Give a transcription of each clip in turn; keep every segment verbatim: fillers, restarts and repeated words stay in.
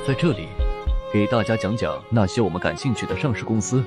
在这里给大家讲讲那些我们感兴趣的上市公司。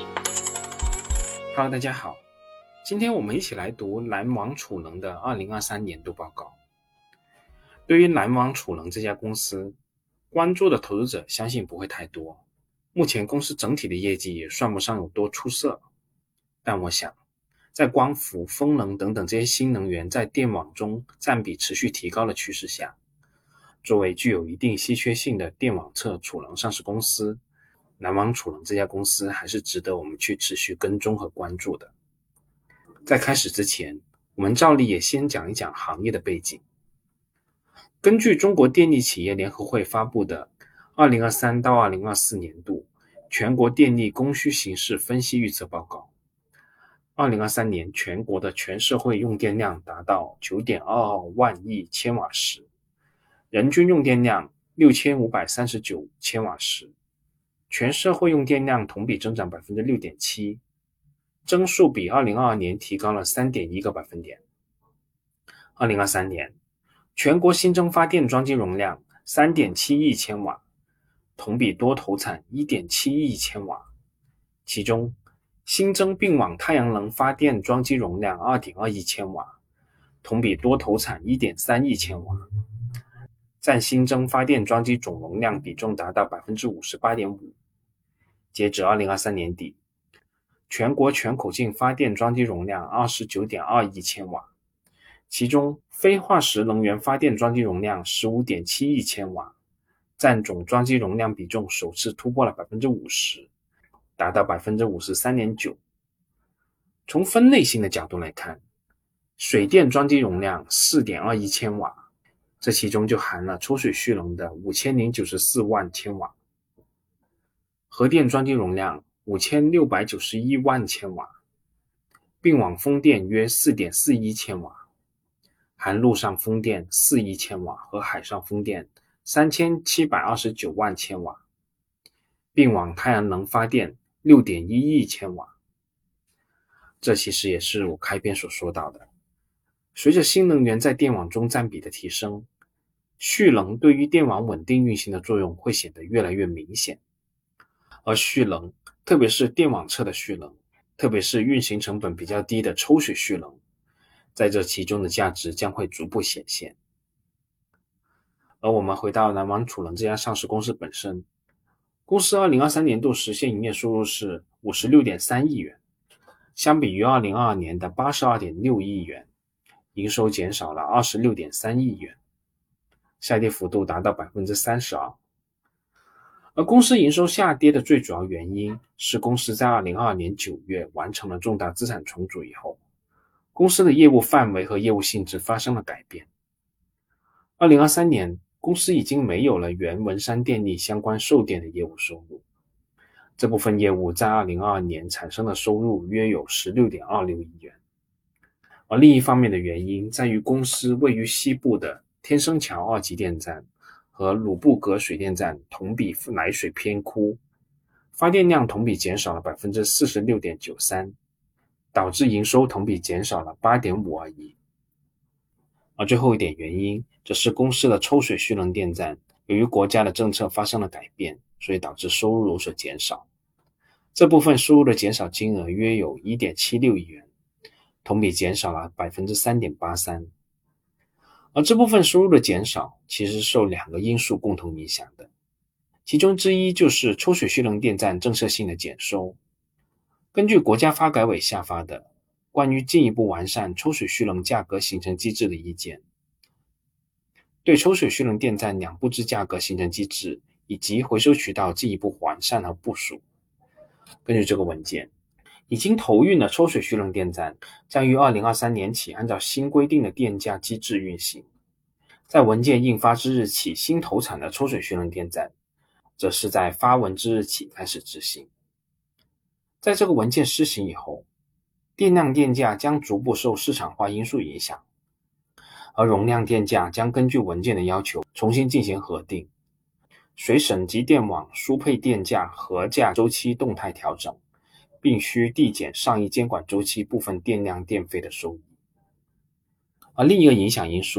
Hello， 大家好，今天我们一起来读蓝王储能的二零二三年度报告。对于蓝王储能这家公司，关注的投资者相信不会太多。目前公司整体的业绩也算不上有多出色，但我想，在光伏、风能等等这些新能源在电网中占比持续提高的趋势下，作为具有一定稀缺性的电网侧储能上市公司，蓝王储能这家公司还是值得我们去持续跟踪和关注的。在开始之前，我们照例也先讲一讲行业的背景。根据中国电力企业联合会发布的二零二三到二零二四年度全国电力供需形势分析预测报告，二零二三年全国的全社会用电量达到 九点二二万亿千瓦时，人均用电量六千五百三十九千瓦时，全社会用电量同比增长 百分之六点七， 增速比二零二二年提高了 三点一个百分点。二零二三年全国新增发电装机容量 三点七亿千瓦，同比多投产 一点七亿千瓦，其中新增并网太阳能发电装机容量 二点二亿千瓦，同比多投产 一点三亿千瓦，占新增发电装机总容量比重达到 百分之五十八点五。 截止二零二三年底，全国全口径发电装机容量 二十九点二亿千瓦，其中非化石能源发电装机容量 十五点七亿千瓦，占总装机容量比重首次突破了 百分之五十， 达到 百分之五十三点九。 从分类性的角度来看，水电装机容量 四点二亿千瓦，这其中就含了抽水蓄能的五千零九十四万千瓦，核电装机容量五千六百九十一万千瓦，并网风电约 四点四亿千瓦，含陆上风电四亿千瓦和海上风电三千七百二十九万千瓦，并网太阳能发电 六点一亿千瓦。这其实也是我开篇所说到的，随着新能源在电网中占比的提升，蓄能对于电网稳定运行的作用会显得越来越明显。而蓄能，特别是电网侧的蓄能，特别是运行成本比较低的抽水蓄能，在这其中的价值将会逐步显现。而我们回到蓝王储能这家上市公司本身，公司二零二三年度实现营业收入是 五十六点三亿元，相比于二零二二年的 八十二点六亿元，营收减少了 二十六点三亿元，下跌幅度达到 百分之三十二。而公司营收下跌的最主要原因是公司在二零二二年九月完成了重大资产重组以后，公司的业务范围和业务性质发生了改变。二零二三年，公司已经没有了原文山电力相关售电的业务收入，这部分业务在二零二二年产生的收入约有 十六点二六亿元。而另一方面的原因在于公司位于西部的天生桥二级电站和鲁布格水电站同比来水偏枯，发电量同比减少了 百分之四十六点九三， 导致营收同比减少了 八点五二亿。而最后一点原因则是公司的抽水蓄能电站由于国家的政策发生了改变，所以导致收入有所减少，这部分收入的减少金额约有 一点七六亿元，同比减少了 百分之三点八三。而这部分收入的减少其实受两个因素共同影响的，其中之一就是抽水蓄能电站政策性的减收。根据国家发改委下发的关于进一步完善抽水蓄能价格形成机制的意见，对抽水蓄能电站两步制价格形成机制以及回收渠道进一步完善和部署。根据这个文件，已经投运的抽水蓄能电站将于二零二三年起按照新规定的电价机制运行，在文件印发之日起新投产的抽水蓄能电站则是在发文之日起开始执行。在这个文件施行以后，电量电价将逐步受市场化因素影响，而容量电价将根据文件的要求重新进行核定，随省级电网输配电价核价周期动态调整，并需递减上一监管周期部分电量电费的收益。而另一个影响因素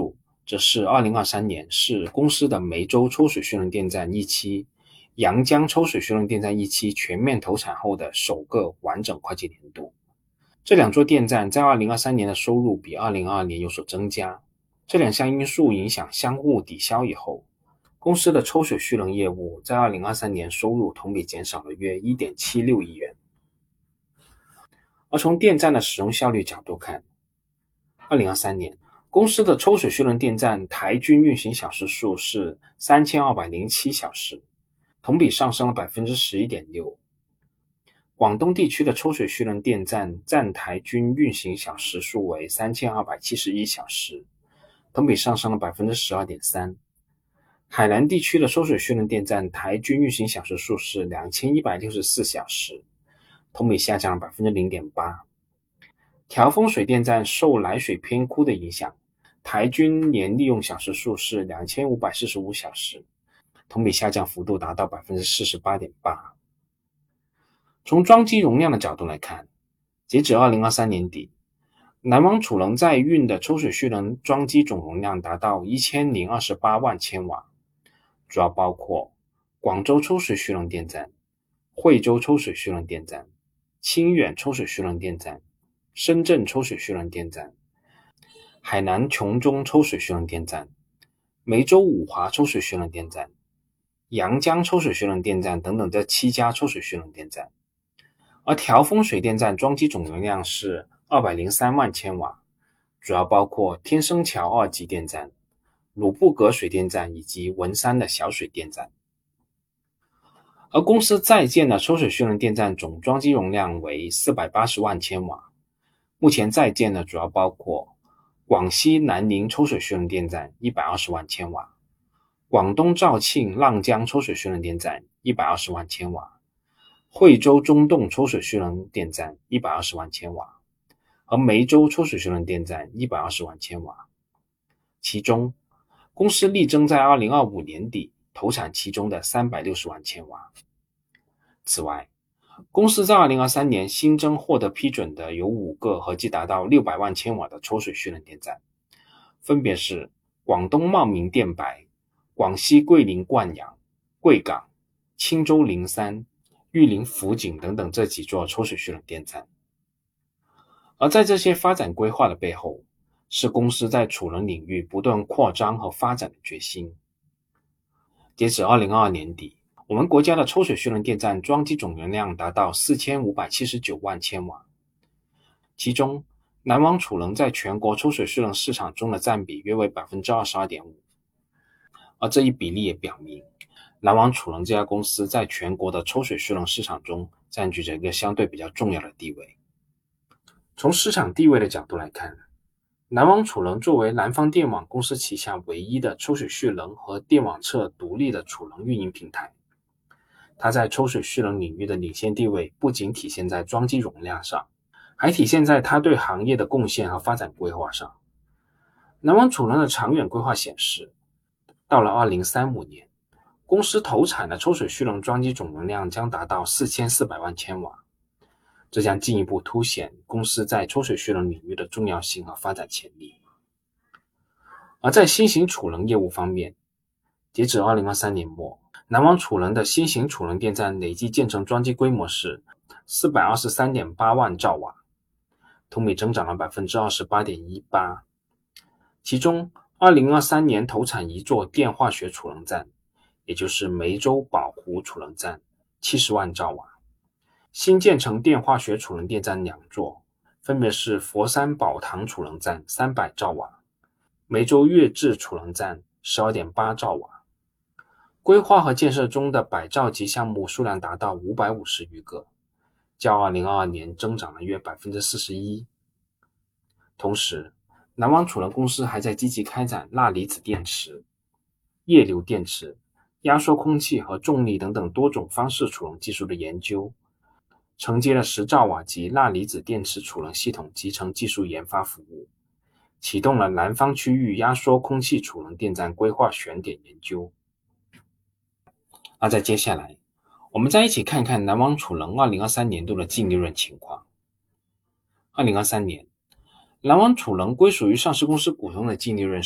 则是二零二三年是公司的梅州抽水蓄能电站一期、阳江抽水蓄能电站一期全面投产后的首个完整会计年度。这两座电站在二零二三年的收入比二零二二年有所增加，这两项因素影响相互抵消以后，公司的抽水蓄能业务在二零二三年收入同比减少了约 一点七六亿元。而从电站的使用效率角度看，二零二三年公司的抽水蓄能电站台均运行小时数是三千二百零七小时，同比上升了 百分之十一点六。广东地区的抽水蓄能电站站台均运行小时数为三千二百七十一小时，同比上升了 百分之十二点三。海南地区的抽水蓄能电站台均运行小时数是两千一百六十四小时，同比下降了 百分之零点八。调峰水电站受来水偏枯的影响，台均年利用小时数是两千五百四十五小时，同比下降幅度达到 百分之四十八点八。从装机容量的角度来看，截止二零二三年底，南王储能在运的抽水蓄能装机总容量达到一千零二十八万千瓦，主要包括广州抽水蓄能电站、惠州抽水蓄能电站、清远抽水蓄能电站、深圳抽水蓄能电站、海南琼中抽水蓄能电站、梅州五华抽水蓄能电站、阳江抽水蓄能电站等等这七家抽水蓄能电站。而调峰水电站装机总容量是二百零三万千瓦，主要包括天生桥二级电站、鲁布格水电站以及文山的小水电站。而公司在建的抽水蓄能电站总装机容量为四百八十万千瓦，目前在建的主要包括广西南宁抽水蓄能电站一百二十万千瓦，广东肇庆浪江抽水蓄能电站一百二十万千瓦，惠州中洞抽水蓄能电站一百二十万千瓦，和梅州抽水蓄能电站一百二十万千瓦。其中，公司力争在二零二五年底投产其中的三百六十万千瓦。此外，公司在二零二三年新增获得批准的有五个合计达到六百万千瓦的抽水蓄能电站，分别是广东茂名电白、广西桂林灌阳、贵港、钦州灵山、玉林福景等等这几座抽水蓄能电站。而在这些发展规划的背后，是公司在储能领域不断扩张和发展的决心。截止二零二二年底，我们国家的抽水蓄能电站装机总容量达到四千五百七十九万千瓦，其中南王储能在全国抽水蓄能市场中的占比约为 百分之二十二点五， 而这一比例也表明南王储能这家公司在全国的抽水蓄能市场中占据着一个相对比较重要的地位。从市场地位的角度来看，南王储能作为南方电网公司旗下唯一的抽水蓄能和电网侧独立的储能运营平台，它在抽水蓄能领域的领先地位不仅体现在装机容量上，还体现在它对行业的贡献和发展规划上。南王储能的长远规划显示，到了二零三五年，公司投产的抽水蓄能装机总容量将达到四千四百万千瓦，这将进一步凸显公司在抽水蓄能领域的重要性和发展潜力。而在新型储能业务方面，截止二零二三年末，南王储能的新型储能电站累计建成装机规模是 四百二十三点八万兆瓦，同比增长了 百分之二十八点一八。 其中二零二三年投产一座电化学储能站，也就是梅州宝湖储能站七十万兆瓦，新建成电化学储能电站两座，分别是佛山宝塘储能站三百兆瓦，梅州粤志储能站 十二点八兆瓦。规划和建设中的百兆级项目数量达到五百五十余个，较二零二二年增长了约 百分之四十一。 同时，南王储能公司还在积极开展钠离子电池、液流电池、压缩空气和重力等等多种方式储能技术的研究，承接了十兆瓦级钠离子电池储能系统集成技术研发服务，启动了南方区域压缩空气储能电站规划选点研究。那在接下来，我们再一起看看南王储能二零二三年度的净利润情况。二零二三年，南王储能归属于上市公司股东的净利润是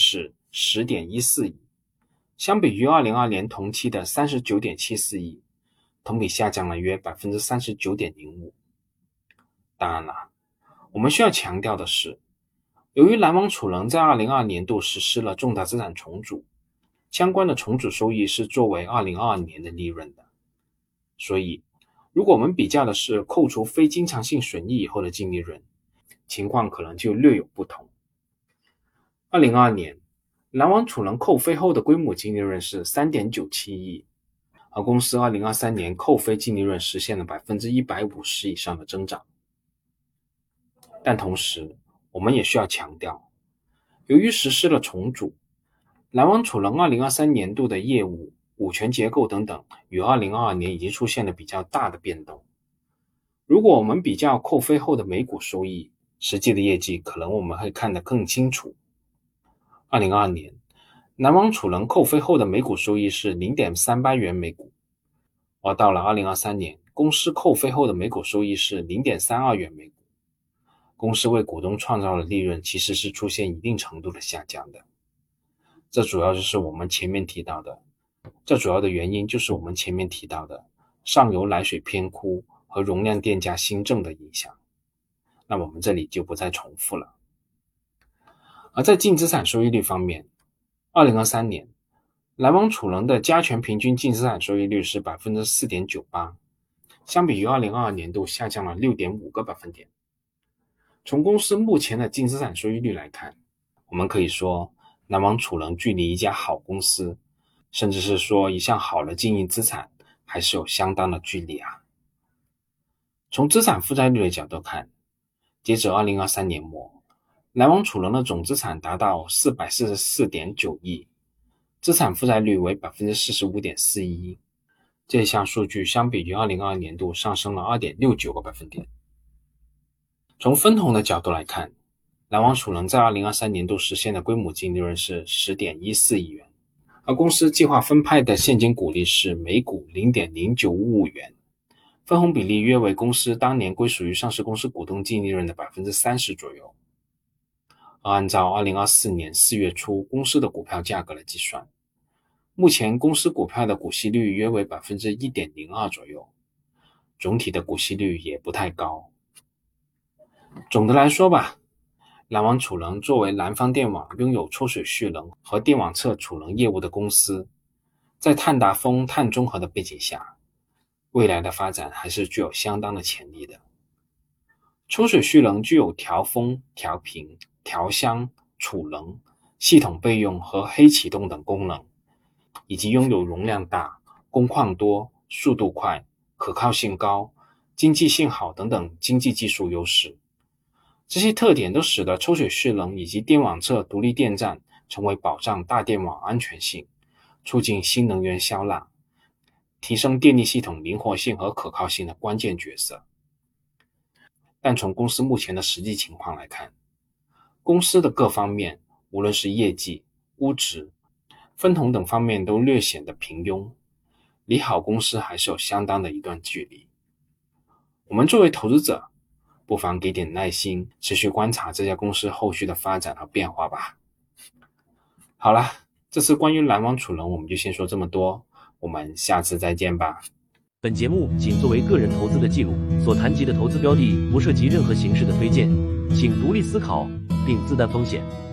十点一四亿，相比于二零二二年同期的 三十九点七四亿，同比下降了约 百分之三十九点零五。当然了，我们需要强调的是，由于蓝王储能在二零二二年度实施了重大资产重组，相关的重组收益是作为二零二二年的利润的，所以如果我们比较的是扣除非经常性损益以后的净利润，情况可能就略有不同。二零二二年，蓝王储能扣非后的规模净利润是 三点九七亿，而公司二零二三年扣非净利润实现了 百分之一百五十 以上的增长。但同时，我们也需要强调，由于实施了重组，蓝王储能二零二三年度的业务、股权结构等等与二零二二年已经出现了比较大的变动。如果我们比较扣非后的每股收益，实际的业绩可能我们会看得更清楚。二零二二年，蓝王储能扣非后的每股收益是 零点三八元每股，而到了二零二三年，公司扣非后的每股收益是 零点三二元每股。公司为股东创造的利润其实是出现一定程度的下降的。这主要就是我们前面提到的，这主要的原因就是我们前面提到的上游来水偏枯和容量电价新政的影响。那我们这里就不再重复了。而在净资产收益率方面，二零二三年，蓝王储能的加权平均净资产收益率是 百分之四点九八， 相比于二零二二年度下降了 六点五个百分点。从公司目前的净资产收益率来看，我们可以说蓝王储能距离一家好公司，甚至是说一项好的经营资产还是有相当的距离啊。从资产负债率的角度看，截止二零二三年末，蓝王储能的总资产达到 四百四十四点九亿，资产负债率为 百分之四十五点四一， 这项数据相比于二零二二年度上升了 二点六九个百分点。从分红的角度来看，蓝王储能在二零二三年度实现的规模净利润是 十点一四亿元，而公司计划分派的现金股利是每股 零点零九五五元，分红比例约为公司当年归属于上市公司股东净利润的 百分之三十 左右。而按照二零二四年四月初公司的股票价格来计算，目前公司股票的股息率约为 百分之一点零二 左右，总体的股息率也不太高。总的来说吧，蓝王储能作为南方电网拥有抽水蓄能和电网侧储能业务的公司，在碳达峰、碳中和的背景下，未来的发展还是具有相当的潜力的。抽水蓄能具有调峰、调频、调箱、储能、系统备用和黑启动等功能，以及拥有容量大、工况多、速度快、可靠性高、经济性好等等经济技术优势。这些特点都使得抽水蓄能以及电网侧独立电站成为保障大电网安全性、促进新能源销纳、提升电力系统灵活性和可靠性的关键角色。但从公司目前的实际情况来看，公司的各方面，无论是业绩、估值、分红等方面都略显得平庸，离好公司还是有相当的一段距离。我们作为投资者，不妨给点耐心，持续观察这家公司后续的发展和变化吧。好了，这次关于蓝王储能我们就先说这么多，我们下次再见吧。 本节目仅作为个人投资的记录，所谈及的投资标的不涉及任何形式的推荐，请独立思考并自担风险。